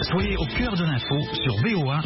Soyez au cœur de l'info sur VOA.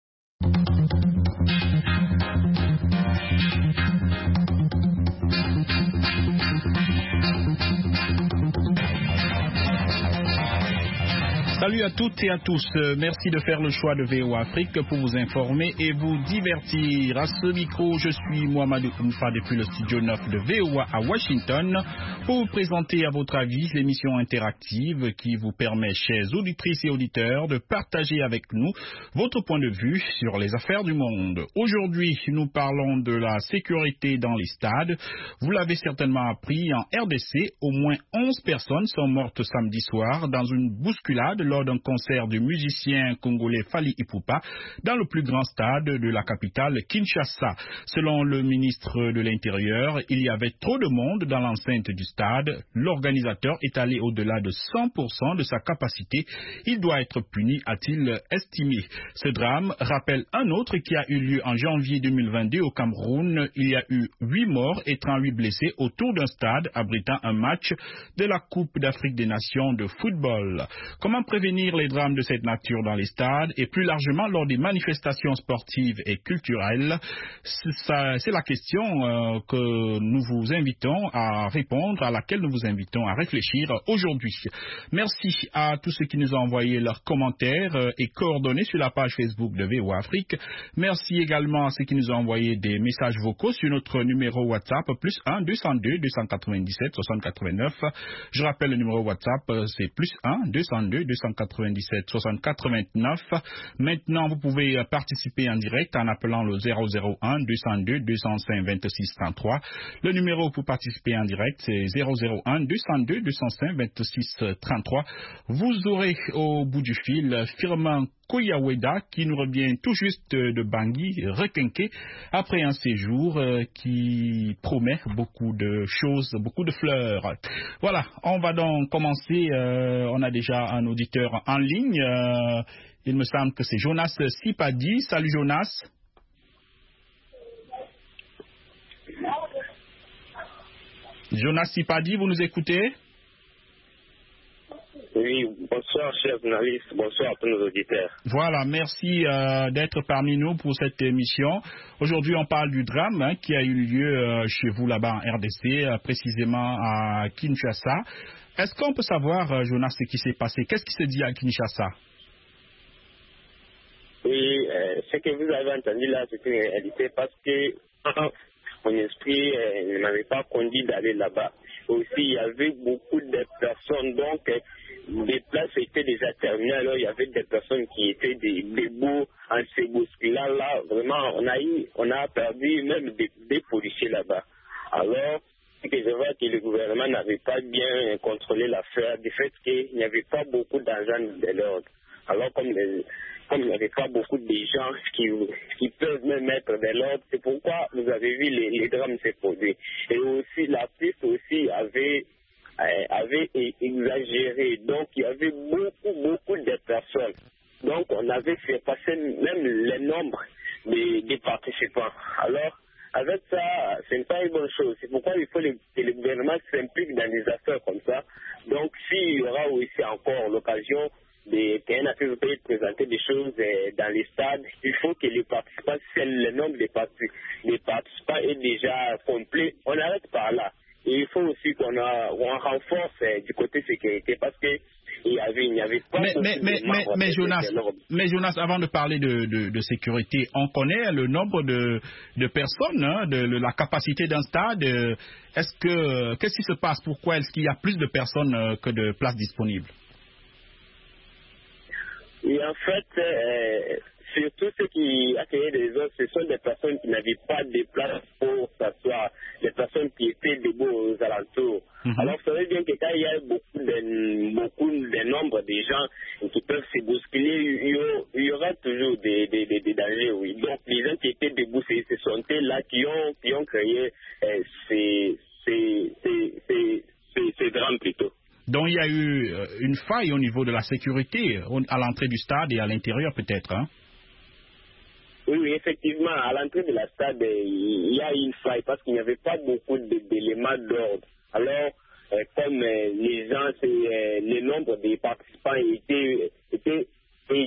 Salut à toutes et à tous. Merci de faire le choix de VOA Afrique pour vous informer et vous divertir. À ce micro, je suis Mohamedou Oumfa depuis le studio 9 de VOA à Washington pour vous présenter à votre avis l'émission interactive qui vous permet, chers auditrices et auditeurs, de partager avec nous votre point de vue sur les affaires du monde. Aujourd'hui, nous parlons de la sécurité dans les stades. Vous l'avez certainement appris, en RDC, au moins 11 personnes sont mortes samedi soir dans une bousculade lors d'un concert du musicien congolais Fally Ipupa dans le plus grand stade de la capitale Kinshasa. Selon le ministre de l'Intérieur, il y avait trop de monde dans l'enceinte du stade. L'organisateur est allé au-delà de 100% de sa capacité. Il doit être puni, a-t-il estimé. Ce drame rappelle un autre qui a eu lieu en janvier 2022 au Cameroun. Il y a eu 8 morts et 38 blessés autour d'un stade abritant un match de la Coupe d'Afrique des Nations de football. Comment prévenir les drames de cette nature dans les stades et plus largement lors des manifestations sportives et culturelles? C'est la question que nous vous invitons à répondre, à laquelle nous vous invitons à réfléchir aujourd'hui. Merci à tous ceux qui nous ont envoyé leurs commentaires et coordonnées sur la page Facebook de VOA Afrique. Merci également à ceux qui nous ont envoyé des messages vocaux sur notre numéro WhatsApp +1 202 297 60 89. Je rappelle le numéro WhatsApp, c'est +1 202 297 60 89. Maintenant, vous pouvez participer en direct en appelant le 001 202 205 26 33. Le numéro pour participer en direct, c'est 001 202 205 26 33. Vous aurez au bout du fil Firmin Koyaweda qui nous revient tout juste de Bangui, requinqué, après un séjour qui promet beaucoup de choses, beaucoup de fleurs. Voilà, on va donc commencer. On a déjà un auditeur en ligne. Il me semble que c'est Jonas Sipadi. Salut Jonas. Jonas Sipadi, vous nous écoutez? Oui, bonsoir chers journalistes, bonsoir à tous nos auditeurs. Voilà, merci d'être parmi nous pour cette émission. Aujourd'hui, on parle du drame qui a eu lieu chez vous là-bas en RDC, précisément à Kinshasa. Est-ce qu'on peut savoir, Jonas, ce qui s'est passé? Qu'est-ce qui se dit à Kinshasa? Oui, ce que vous avez entendu là, c'est une réalité parce que mon esprit ne m'avait pas conduit d'aller là-bas. Aussi, il y avait beaucoup de personnes, donc les places étaient déjà terminées, alors il y avait des personnes qui étaient debout en ces bousculades-là. Vraiment, on a perdu même des policiers là-bas. Alors, ce que je vois que le gouvernement n'avait pas bien contrôlé l'affaire, du fait qu'il n'y avait pas beaucoup d'argent de l'ordre. Alors, comme il n'y avait pas beaucoup de gens qui peuvent même mettre de l'ordre, c'est pourquoi vous avez vu les drames se poser. Et aussi, la piste aussi avait exagéré. Donc, il y avait beaucoup de personnes. Donc, on avait fait passer même le nombre des participants. Alors, avec ça, ce n'est pas une bonne chose. C'est pourquoi il faut que le gouvernement s'implique dans des affaires comme ça. Donc, s'il y aura aussi encore l'occasion qu'un affaire peut présenter des choses dans les stades, il faut que les participants, c'est le nombre des participants est déjà complet. On arrête par là. Et il faut aussi qu'on renforce du côté sécurité parce que il n'y avait pas mais Jonas, avant de parler de sécurité, on connaît le nombre de personnes, de la capacité d'un stade. Qu'est-ce qui se passe? Pourquoi est-ce qu'il y a plus de personnes que de places disponibles? Et en fait, surtout ceux qui accueillaient les autres, ce sont des personnes qui n'avaient pas de place pour s'asseoir, des personnes qui étaient debout aux alentours. Alors, ça veut dire que quand il y a beaucoup de nombre de gens qui peuvent se bousculer, il y aura toujours des dangers, oui. Donc, les gens qui étaient debout, ce sont là qui ont créé ces drames plutôt. Donc il y a eu une faille au niveau de la sécurité à l'entrée du stade et à l'intérieur peut-être, hein? Oui, effectivement, à l'entrée de la stade, il y a une faille parce qu'il n'y avait pas beaucoup d'éléments d'ordre. Alors, comme les gens, le nombre des participants était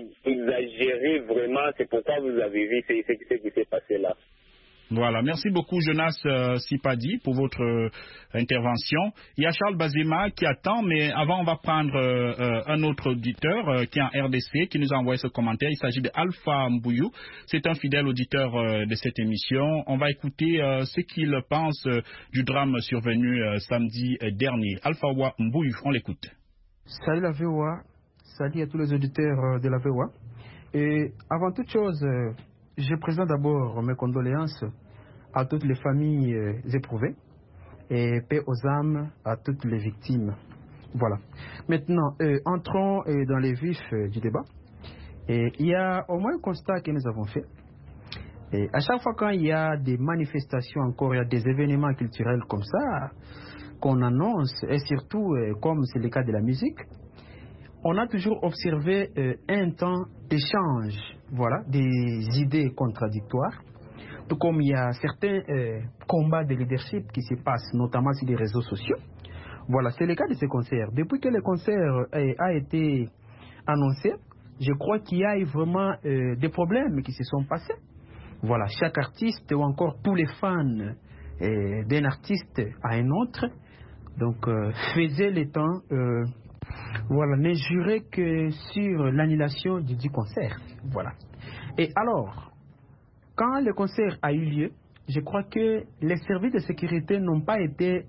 effectivement, c'est pourquoi vous avez vu ce qui s'est passé là. Voilà, merci beaucoup Jonas Sipadi pour votre intervention. Il y a Charles Bazema qui attend, mais avant on va prendre un autre auditeur qui est en RDC, qui nous a envoyé ce commentaire. Il s'agit de Alpha Mbouyou. C'est un fidèle auditeur de cette émission. On va écouter ce qu'il pense du drame survenu samedi dernier. Alpha Mbouyou, on l'écoute. Salut la VOA, salut à tous les auditeurs de la VOA. Et avant toute chose, je présente d'abord mes condoléances à toutes les familles éprouvées et paix aux âmes à toutes les victimes. Voilà. Maintenant, entrons dans les vifs du débat. Et il y a au moins un constat que nous avons fait. Et à chaque fois quand il y a des manifestations encore, il y a des événements culturels comme ça qu'on annonce, et surtout comme c'est le cas de la musique, on a toujours observé un temps d'échange, voilà, des idées contradictoires. Tout comme il y a certains combats de leadership qui se passent, notamment sur les réseaux sociaux. Voilà, c'est le cas de ces concerts. Depuis que le concert a été annoncé, je crois qu'il y a eu vraiment des problèmes qui se sont passés. Voilà, chaque artiste ou encore tous les fans d'un artiste à un autre, donc faisaient le temps, voilà, ne juraient que sur l'annulation du concert. Voilà. Et alors, quand le concert a eu lieu, je crois que les services de sécurité n'ont pas été,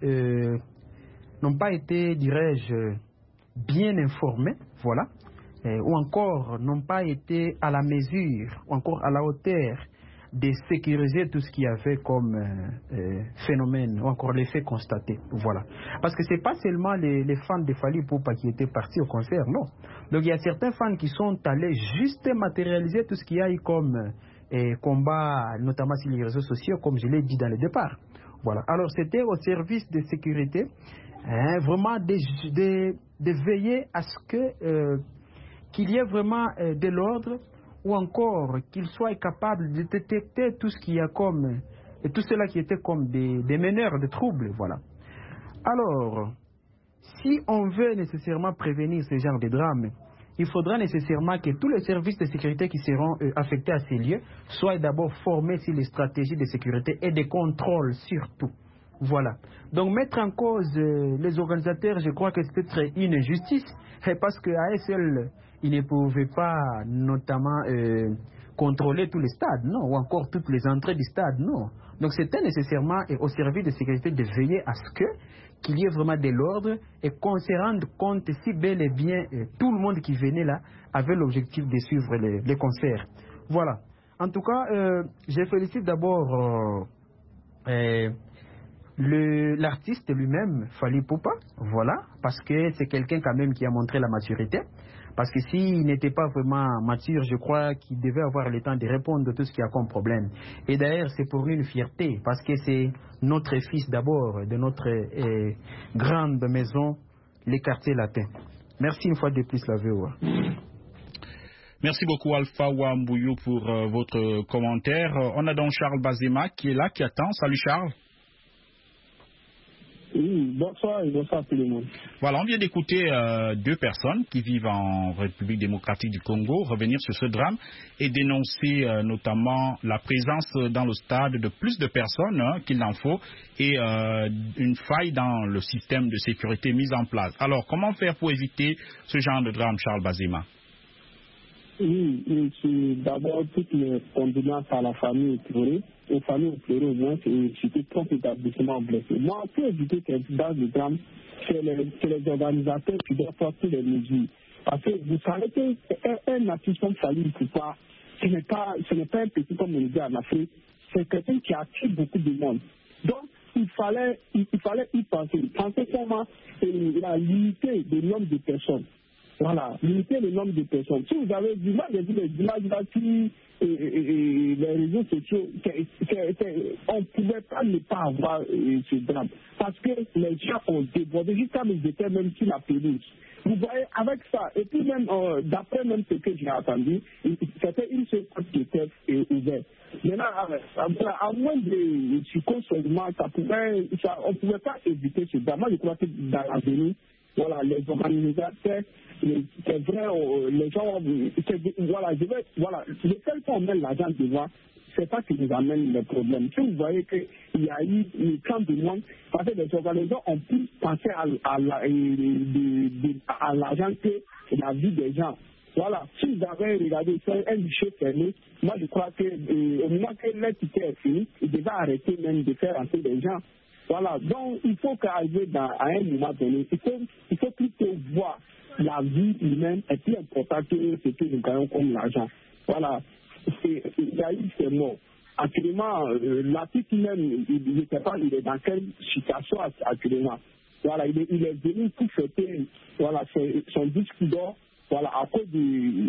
dirais-je, bien informés, voilà, ou encore n'ont pas été à la mesure, ou encore à la hauteur de sécuriser tout ce qu'il y avait comme phénomène, ou encore les faits constatés, voilà. Parce que ce n'est pas seulement les fans de Fally Ipupa qui étaient partis au concert, non. Donc il y a certains fans qui sont allés juste matérialiser tout ce qu'il y a eu comme combat, notamment sur les réseaux sociaux, comme je l'ai dit dans le départ. Voilà. Alors c'était au service de sécurité, vraiment de veiller à ce que qu'il y ait vraiment de l'ordre, ou encore qu'ils soient capables de détecter tout ce qu'il y a comme, et tout cela qui était comme des meneurs de troubles, voilà. Alors, si on veut nécessairement prévenir ce genre de drame, il faudra nécessairement que tous les services de sécurité qui seront affectés à ces lieux soient d'abord formés sur les stratégies de sécurité et de contrôle surtout. Voilà. Donc mettre en cause les organisateurs, je crois que c'est peut-être une injustice, parce qu'à eux seuls, ils ne pouvaient pas notamment contrôler tous les stades, non, ou encore toutes les entrées du stade, non. Donc c'était nécessairement au service de sécurité de veiller à ce qu'il y ait vraiment de l'ordre et qu'on se rende compte si bel et bien tout le monde qui venait là avait l'objectif de suivre les concerts. Voilà. En tout cas, je félicite d'abord l'artiste lui-même, Fally Ipupa, voilà, parce que c'est quelqu'un quand même qui a montré la maturité. Parce que s'il n'était pas vraiment mature, je crois qu'il devait avoir le temps de répondre à tout ce qu'il y a comme problème. Et d'ailleurs, c'est pour une fierté, parce que c'est notre fils d'abord, de notre grande maison, les quartiers latins. Merci une fois de plus, la VOA. Merci beaucoup, Alpha Mbouyou, pour votre commentaire. On a donc Charles Bazema qui est là, qui attend. Salut Charles. Oui, bonsoir et bonsoir à tout le monde. Voilà, on vient d'écouter deux personnes qui vivent en République démocratique du Congo revenir sur ce drame et dénoncer notamment la présence dans le stade de plus de personnes qu'il n'en faut et une faille dans le système de sécurité mis en place. Alors, comment faire pour éviter ce genre de drame, Charles Bazema? Oui, c'est d'abord toutes les condoléances à la famille éplorée, aux familles éplorées au moins, et surtout 30 établissements blessés. Moi, pour éviter qu'il y ait de drame, c'est les organisateurs qui doivent faire toutes les mesures. Parce que vous savez qu'un artiste comme Fally Ipupa, ce n'est pas un petit comme on le dit en Afrique, c'est quelqu'un qui attire beaucoup de monde. Donc, il fallait y penser. Penser comment la limiter de nombre de personnes. Voilà, limiter le nombre de personnes. Si vous avez du mal, les images là qui les réseaux sociaux, on ne pouvait pas ne pas avoir ce drame. Parce que les gens ont débordé jusqu'à me jeter même sur la pelouse. Vous voyez, avec ça, et puis même, d'après même ce que j'ai entendu, c'était une seule porte qui était ouverte. Maintenant, à moins de circonstances, on ne pouvait pas éviter ce drame. Moi, je crois que dans l'avenir, voilà, les organisateurs, c'est vrai, les gens, voilà, le seul qu'on met l'argent devant, c'est ça qui nous amène le problème. Si vous voyez qu'il y a eu tant de monde, parce que les organisateurs ont pu penser à l'argent que la vie des gens. Voilà, si vous avez regardé un guichet fermé, moi je crois que au moment que le ticket est fini, il devait arrêter même de faire entrer des gens. Voilà, donc il faut qu'arriver à un moment donné, il faut plutôt voir la vie humaine est plus importante que ce que nous gagnons comme l'argent. Voilà, il y a eu ces mots. Actuellement, l'article même, il ne sait pas, il est dans quelle situation actuellement. Voilà, il est venu pour fêter voilà, son disque d'or. Voilà, à cause des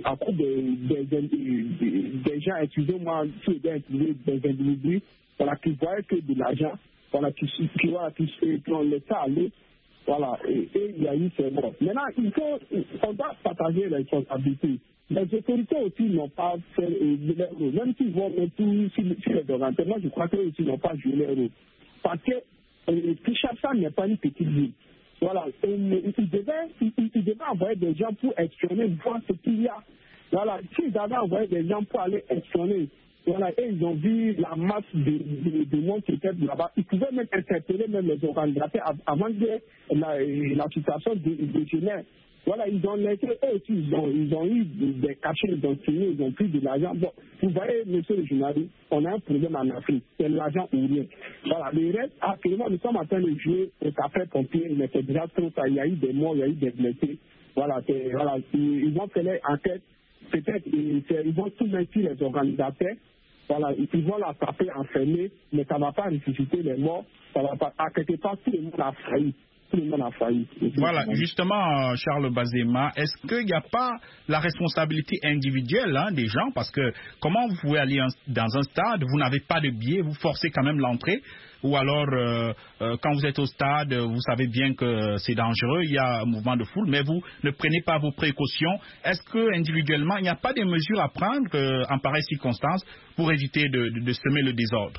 gens, excusez-moi, des individus, voilà, qui voyaient que de l'argent, voilà, qui ont laissé aller, voilà, et il y a eu ces morts. Maintenant, on doit partager les responsabilités. Les autorités aussi n'ont pas fait leur rôle, même s'ils vont mettre tout sur les organisateurs, moi je crois qu'eux aussi n'ont pas joué leur rôle. Parce que Kinshasa n'est pas une petite ville. Voilà, il devait envoyer des gens pour espionner, voir ce qu'il y a. Voilà, s'ils avaient envoyé des gens pour aller espionner, voilà, et ils ont vu la masse de monde qui était là-bas, ils pouvaient même interpeller même les organisateurs avant que la situation dégénère. Voilà, ils ont laissé, eux aussi, ils ont eu des cachets, ils ont signé, ils ont pris de l'argent. Bon, vous voyez, monsieur le journaliste, on a un problème en Afrique, c'est l'argent ou rien. Voilà, le reste, actuellement, nous sommes en train de jouer au café pompier, mais c'est déjà trop tard, il y a eu des morts, il y a eu des blessés. Voilà, ils vont faire l'enquête, peut-être, ils vont tout mettre sur les organisateurs. Voilà, ils vont la taper, enfermer, mais ça ne va pas ressusciter les morts, ça va pas, à quelque part, tout le monde a failli. Voilà, justement, Charles Bazema, est-ce qu'il n'y a pas la responsabilité individuelle des gens? Parce que comment vous pouvez aller dans un stade, vous n'avez pas de billet, vous forcez quand même l'entrée, ou alors quand vous êtes au stade, vous savez bien que c'est dangereux, il y a un mouvement de foule, mais vous ne prenez pas vos précautions. Est-ce que individuellement, il n'y a pas des mesures à prendre en pareille circonstance pour éviter de semer le désordre?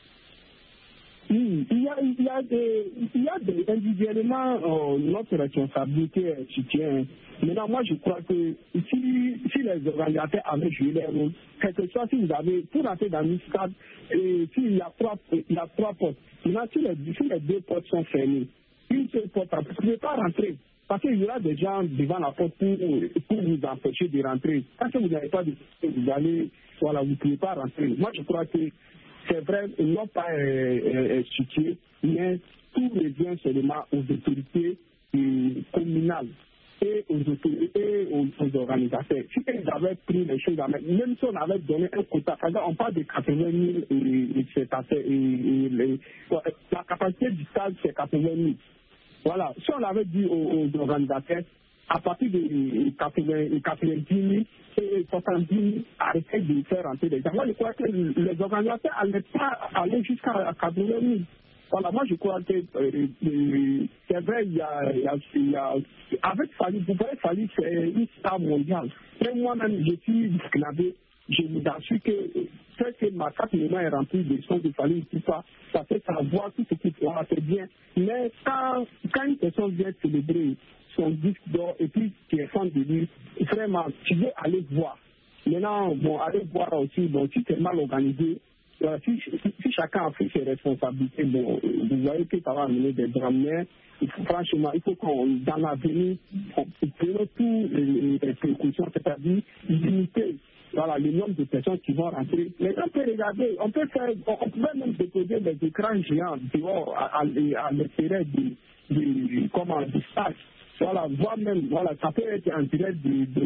Oui, il y a individuellement notre responsabilité citoyenne. Maintenant, moi, je crois que si les organisateurs avaient joué leur rôle, quelque chose, si vous avez, pour entrer dans une stade, s'il y a trois portes, maintenant, si les deux portes sont fermées, une seule porte, vous ne pouvez pas rentrer. Parce qu'il y aura des gens devant la porte pour vous empêcher de rentrer. Quand vous n'avez pas de vous allez, voilà, vous ne pouvez pas rentrer. Moi, je crois que c'est vrai, ils n'ont pas situé, mais tout revient seulement aux autorités communales et aux organisateurs. Si ils avaient pris les choses, même si on avait donné un quota, on parle de 80 000 spectateurs, la capacité du stade, c'est 80 000. Voilà, si on avait dit aux organisateurs, à partir de 90 000 et 70 000, arrêtez de faire entrer des gens. Moi, je crois que les organisateurs n'allaient pas aller jusqu'à 80 000. Voilà, moi, je crois que c'est vrai, il y a avec Fali, vous voyez, Fali, c'est une star mondiale. Mais moi-même, je suis esclavé. Je vous assure que ma carte de main est remplie de sons de Fali, tout ça, ça fait savoir tout ce qu'il faut, c'est bien. Mais quand une personne vient célébrer son disque d'or et puis tu es fan de lui, vraiment, tu veux aller voir. Maintenant, bon, aller voir aussi, bon, si c'est mal organisé, si chacun a pris ses responsabilités, bon, vous voyez que ça va amener des drames. Mais franchement, il faut qu'on, dans l'avenir, on prenne toutes les précautions, c'est-à-dire limiter le nombre de personnes qui vont rentrer. Les gens peuvent regarder, on peut même déposer des écrans géants dehors à l'extérieur du stade. Voilà, voire même, ça peut être en direct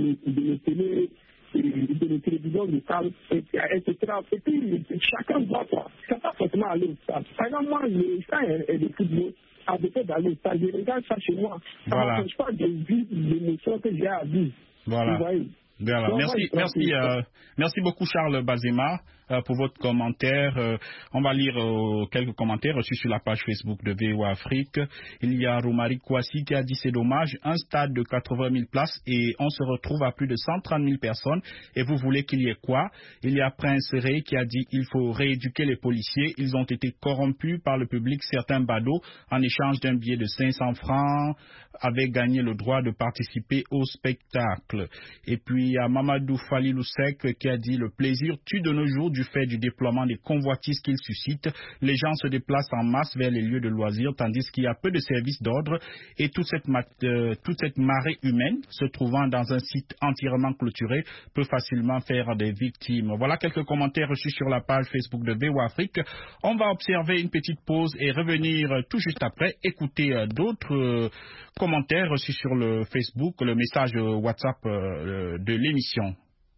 de la télévision locale, etc. Et puis, chacun voit quoi. C'est pas forcément aller au stade. Par exemple, moi, le stade et le football, à défaut d'aller au stade, je regarde ça chez moi. Ça ne m'empêche pas de vivre l'émotion que j'ai à vivre. Voilà. Voilà. Merci beaucoup Charles Bazema pour votre commentaire. On va lire quelques commentaires reçus sur la page Facebook de VOA Afrique. Il y a Romari Kouassi qui a dit c'est dommage, un stade de 80 000 places et on se retrouve à plus de 130 000 personnes et vous voulez qu'il y ait quoi? Il y a Prince Ray qui a dit il faut rééduquer les policiers, ils ont été corrompus par le public, certains badauds en échange d'un billet de 500 francs avaient gagné le droit de participer au spectacle. Et puis il y a Mamadou Falilousek qui a dit le plaisir tue de nos jours du fait du déploiement des convoitises qu'il suscite. Les gens se déplacent en masse vers les lieux de loisirs tandis qu'il y a peu de services d'ordre et toute cette marée humaine se trouvant dans un site entièrement clôturé peut facilement faire des victimes. Voilà quelques commentaires reçus sur la page Facebook de VOA Afrique. On va observer une petite pause et revenir tout juste après, écouter d'autres commentaires reçus sur le Facebook, le message WhatsApp de l'émission.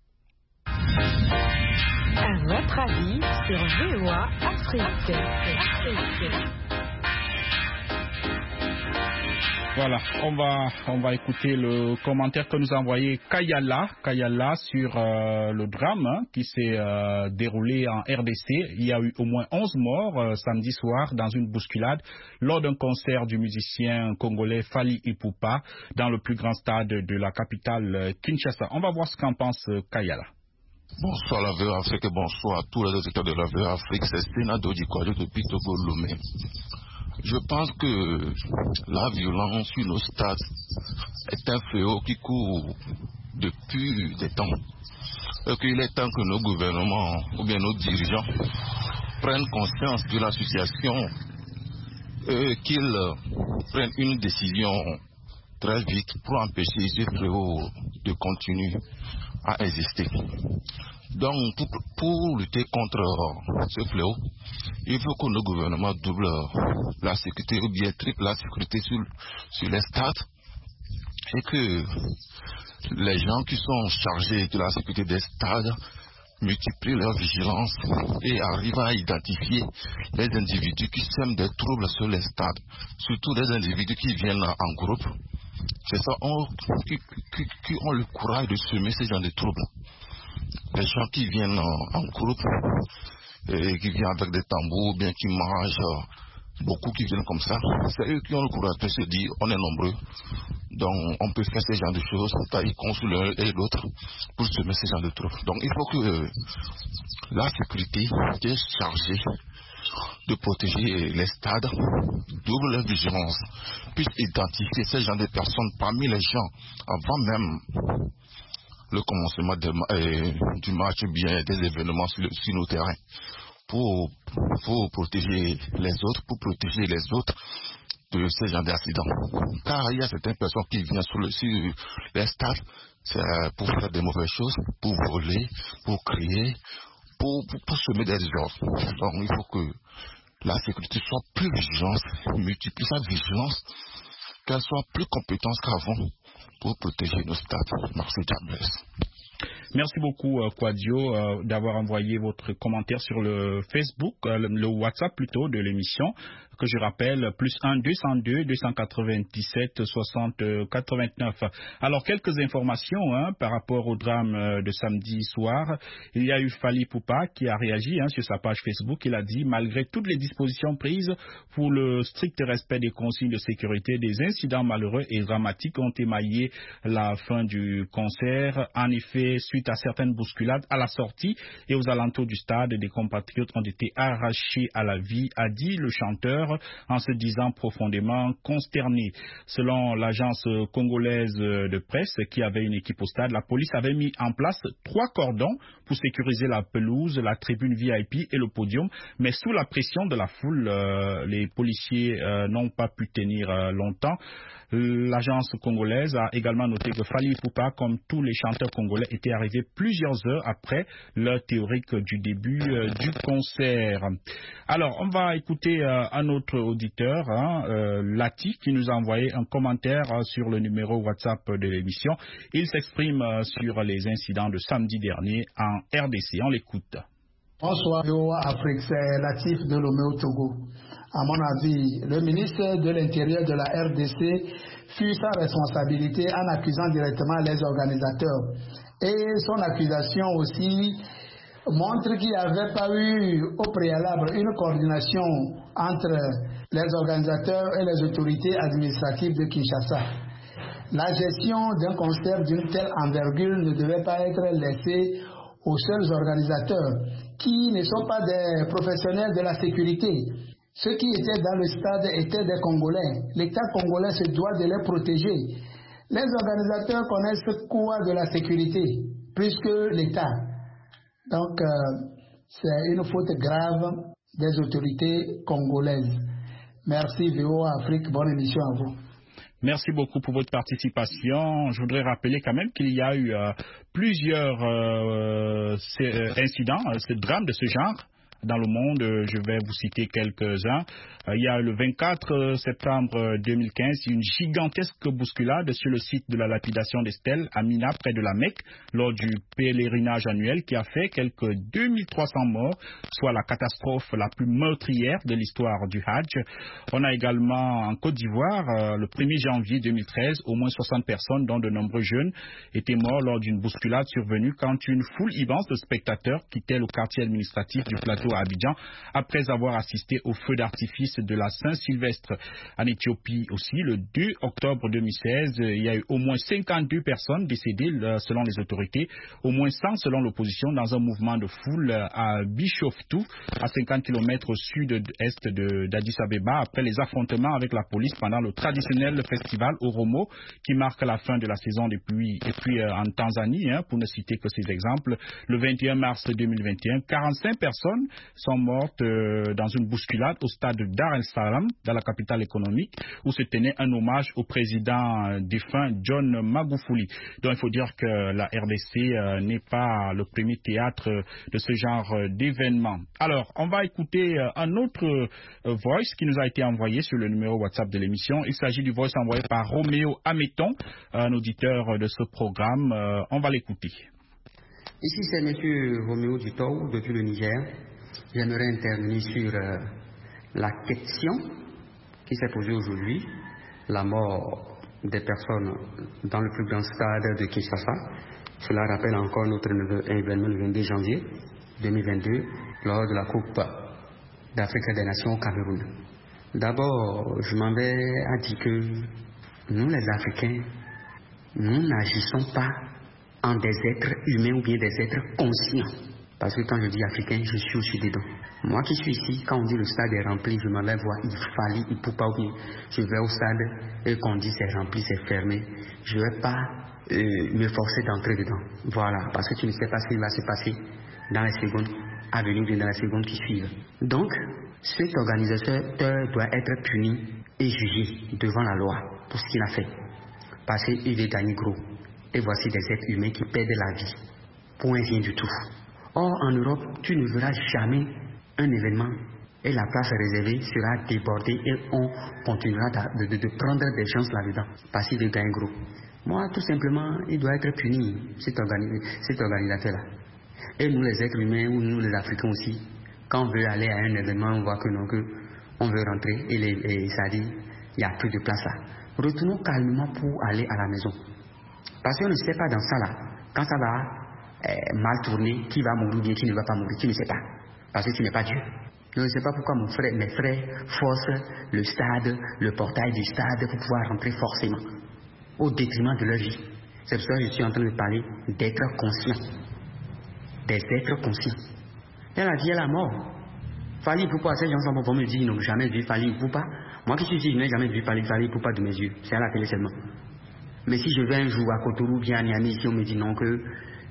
À votre avis sur VOA Afrique. Voilà, on va écouter le commentaire que nous a envoyé Kayala sur le drame qui s'est déroulé en RDC. Il y a eu au moins 11 morts samedi soir dans une bousculade lors d'un concert du musicien congolais Fally Ipupa dans le plus grand stade de la capitale Kinshasa. On va voir ce qu'en pense Kayala. Bonsoir la VOA Afrique et bonsoir à tous les auditeurs de la VOA Afrique. C'est Sénado Dikwajo depuis Togo Lomé. Je pense que la violence sur nos stades est un fléau qui court depuis des temps. Et qu'il est temps que nos gouvernements ou bien nos dirigeants prennent conscience de la situation et qu'ils prennent une décision très vite pour empêcher ce fléau de continuer à exister. Donc, pour lutter contre ce fléau, il faut que nos gouvernements doublent la sécurité ou bien triplent la sécurité sur les stades et que les gens qui sont chargés de la sécurité des stades multiplient leur vigilance et arrivent à identifier les individus qui sèment des troubles sur les stades, surtout les individus qui viennent en groupe. C'est ça qui ont le courage de semer ce genre de troubles. Les gens qui viennent en groupe et qui viennent avec des tambours, bien qui mangent, beaucoup qui viennent comme ça, c'est eux qui ont le courage de se dire on est nombreux, donc on peut faire ce genre de choses, tailler contre l'un et l'autre pour semer ce genre de troubles. Donc il faut que la sécurité qui est chargée de protéger les stades double leur vigilance, puisse identifier ces genre de personnes parmi les gens avant même le commencement du match ou bien des événements sur nos terrains pour protéger les autres, de ces genre d'accidents. Car il y a certaines personnes qui viennent sur les stades pour faire de mauvaises choses, pour voler, pour crier, pour semer des ordres. Donc il faut que la sécurité soit plus vigilante, multiplie sa vigilance, qu'elle soit plus compétente qu'avant pour protéger nos stades. Merci, James. Merci beaucoup, Quadio, d'avoir envoyé votre commentaire sur le Facebook, le WhatsApp plutôt de l'émission, que je rappelle, plus 1 202 297 60 89. Alors, quelques informations par rapport au drame de samedi soir. Il y a eu Fally Ipupa qui a réagi sur sa page Facebook. Il a dit, malgré toutes les dispositions prises pour le strict respect des consignes de sécurité, des incidents malheureux et dramatiques ont émaillé la fin du concert. En effet, suite à certaines bousculades à la sortie et aux alentours du stade, des compatriotes ont été arrachés à la vie, a dit le chanteur, en se disant profondément consterné. Selon l'agence congolaise de presse qui avait une équipe au stade, la police avait mis en place 3 cordons pour sécuriser la pelouse, la tribune VIP et le podium, mais sous la pression de la foule, les policiers n'ont pas pu tenir longtemps. L'agence congolaise a également noté que Fally Ipupa, comme tous les chanteurs congolais, était arrivé plusieurs heures après l'heure théorique du début du concert. Alors, on va écouter un autre auditeur, Lati, qui nous a envoyé un commentaire sur le numéro WhatsApp de l'émission. Il s'exprime sur les incidents de samedi dernier en RDC. On l'écoute. Bonsoir, VOA Afrique, c'est Latif de Lomé au Togo. À mon avis, le ministre de l'Intérieur de la RDC fuit sa responsabilité en accusant directement les organisateurs. Et son accusation aussi montre qu'il n'y avait pas eu au préalable une coordination entre les organisateurs et les autorités administratives de Kinshasa. La gestion d'un concert d'une telle envergure ne devait pas être laissée aux seuls organisateurs qui ne sont pas des professionnels de la sécurité. Ceux qui étaient dans le stade étaient des Congolais. L'État congolais se doit de les protéger. Les organisateurs connaissent quoi de la sécurité, plus que l'État. Donc, c'est une faute grave des autorités congolaises. Merci VOA Afrique, bonne émission à vous. Merci beaucoup pour votre participation. Je voudrais rappeler quand même qu'il y a eu plusieurs incidents, ce drame de ce genre dans le monde. Je vais vous citer quelques-uns. Il y a le 24 septembre 2015, une gigantesque bousculade sur le site de la lapidation des stèles à Mina, près de la Mecque, lors du pèlerinage annuel qui a fait quelques 2300 morts, soit la catastrophe la plus meurtrière de l'histoire du Hajj. On a également en Côte d'Ivoire, le 1er janvier 2013, au moins 60 personnes, dont de nombreux jeunes, étaient morts lors d'une bousculade survenue quand une foule immense de spectateurs quittait le quartier administratif du plateau à Abidjan après avoir assisté au feu d'artifice de la Saint-Sylvestre. En Éthiopie aussi, le 2 octobre 2016, il y a eu au moins 52 personnes décédées selon les autorités, au moins 100 selon l'opposition, dans un mouvement de foule à Bishoftu, à 50 km au sud-est d'Addis Abeba, après les affrontements avec la police pendant le traditionnel festival Oromo, qui marque la fin de la saison des pluies. Et puis en Tanzanie, pour ne citer que ces exemples, le 21 mars 2021, 45 personnes sont mortes dans une bousculade au stade de Dar el-Salam, dans la capitale économique, où se tenait un hommage au président défunt John Magufuli. Donc il faut dire que la RDC n'est pas le premier théâtre de ce genre d'événement. Alors, on va écouter un autre voice qui nous a été envoyé sur le numéro WhatsApp de l'émission. Il s'agit du voice envoyé par Roméo Ameton, un auditeur de ce programme. On va l'écouter. Ici, c'est M. Roméo Dutou, depuis le Niger. J'aimerais intervenir sur la question qui s'est posée aujourd'hui, la mort des personnes dans le plus grand stade de Kinshasa. Cela rappelle encore notre événement le 22 janvier 2022 lors de la Coupe d'Afrique des Nations au Cameroun. D'abord, je m'en vais à dire que nous les Africains, nous n'agissons pas en des êtres humains ou bien des êtres conscients. Parce que quand je dis africain, je suis aussi dedans. Moi qui suis ici, quand on dit le stade est rempli, je m'en vais voir, il fallait, il peut pas, ou bien je vais au stade et qu'on dit c'est rempli, c'est fermé. Je ne vais pas me forcer d'entrer dedans. Voilà, parce que tu ne sais pas ce qui va se passer dans les secondes à venir ou dans les secondes qui suivent. Donc, cet organisateur doit être puni et jugé devant la loi pour ce qu'il a fait. Parce qu'il est gagné gros. Et voici des êtres humains qui perdent la vie. Point rien du tout. Or, en Europe, tu ne verras jamais un événement et la place réservée sera débordée et on continuera de prendre des chances là-dedans parce qu'il est gagne gros. Moi, tout simplement, il doit être puni, cet organisateur-là. Et nous, les êtres humains, ou nous, les Africains aussi, quand on veut aller à un événement, on voit que non, on veut rentrer et ça dit, il n'y a plus de place là. Retournons calmement pour aller à la maison. Parce qu'on ne sait pas dans ça là, quand ça va mal tourner, qui va mourir bien, qui ne va pas mourir, tu ne sais pas. Parce que tu n'es pas Dieu. Je ne sais pas pourquoi mes frères forcent le stade, le portail du stade pour pouvoir rentrer forcément, au détriment de leur vie. C'est pour ça que je suis en train de parler d'êtres conscients. Des êtres conscients. Il y a la vie et la mort. Fali Poupa, ces gens vont me dire, ils n'ont jamais vu Fali Poupa. Moi qui suis ici, je n'ai jamais vu Fali Poupa de mes yeux. C'est à la télé seulement. Mais si je vais un jour à Cotonou, bien à Niamey, si on me dit non que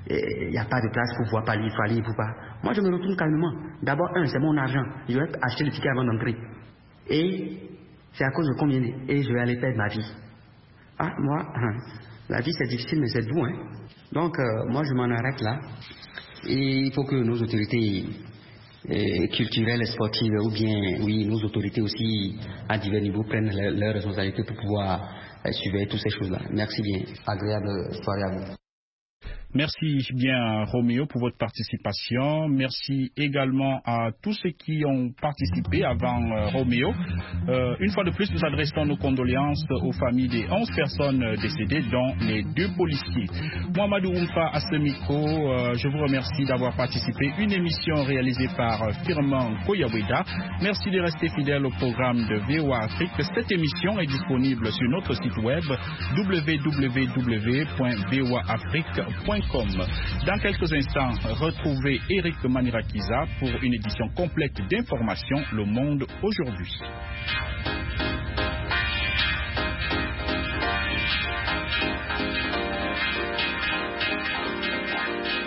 il n'y a pas de place pour voir Fali Poupa, moi je me retourne calmement. D'abord, c'est mon argent. Je vais acheter le ticket avant d'entrer. Et c'est à cause de combien et je vais aller perdre ma vie. Ah, moi, la vie c'est difficile, mais c'est doux, hein. Donc, moi je m'en arrête là. Et il faut que nos autorités culturelles, sportives, ou bien, oui, nos autorités aussi, à divers niveaux, prennent leurs responsabilités pour pouvoir surveiller toutes ces choses-là. Merci bien. Agréable soirée à vous. Merci bien, Roméo, pour votre participation. Merci également à tous ceux qui ont participé avant Roméo. Une fois de plus, nous adressons nos condoléances aux familles des 11 personnes décédées, dont les 2 policiers. Mohamedou Oumfa à ce micro, je vous remercie d'avoir participé. Une émission réalisée par Firman Koyaweda. Merci de rester fidèle au programme de VOA Afrique. Cette émission est disponible sur notre site web www.voaafrique.com. Dans quelques instants, retrouvez Eric Manirakiza pour une édition complète d'informations Le Monde aujourd'hui.